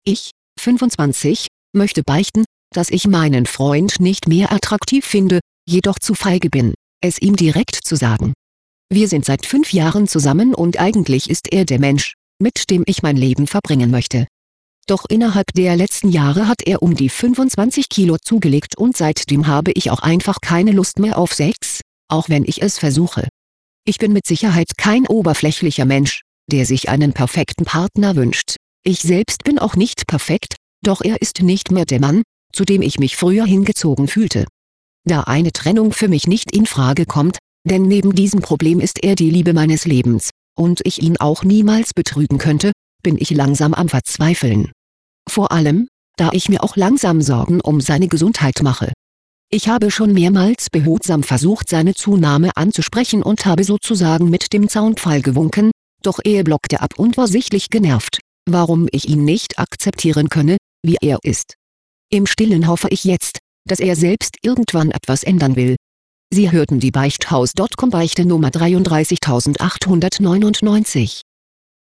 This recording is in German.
Ich, 25, möchte beichten, dass ich meinen Freund nicht mehr attraktiv finde, jedoch zu feige bin, es ihm direkt zu sagen. Wir sind seit 5 Jahren zusammen und eigentlich ist er der Mensch, mit dem ich mein Leben verbringen möchte. Doch innerhalb der letzten Jahre hat er um die 25 Kilo zugelegt und seitdem habe ich auch einfach keine Lust mehr auf Sex, auch wenn ich es versuche. Ich bin mit Sicherheit kein oberflächlicher Mensch, der sich einen perfekten Partner wünscht. Ich selbst bin auch nicht perfekt, doch er ist nicht mehr der Mann, zu dem ich mich früher hingezogen fühlte. Da eine Trennung für mich nicht in Frage kommt, denn neben diesem Problem ist er die Liebe meines Lebens, und ich ihn auch niemals betrügen könnte, bin ich langsam am Verzweifeln. Vor allem, da ich mir auch langsam Sorgen um seine Gesundheit mache. Ich habe schon mehrmals behutsam versucht, seine Zunahme anzusprechen und habe sozusagen mit dem Zaunpfahl gewunken, doch er blockte ab und war sichtlich genervt, warum ich ihn nicht akzeptieren könne, wie er ist. Im Stillen hoffe ich jetzt, dass er selbst irgendwann etwas ändern will. Sie hörten die Beichthaus.com Beichte Nummer 33899.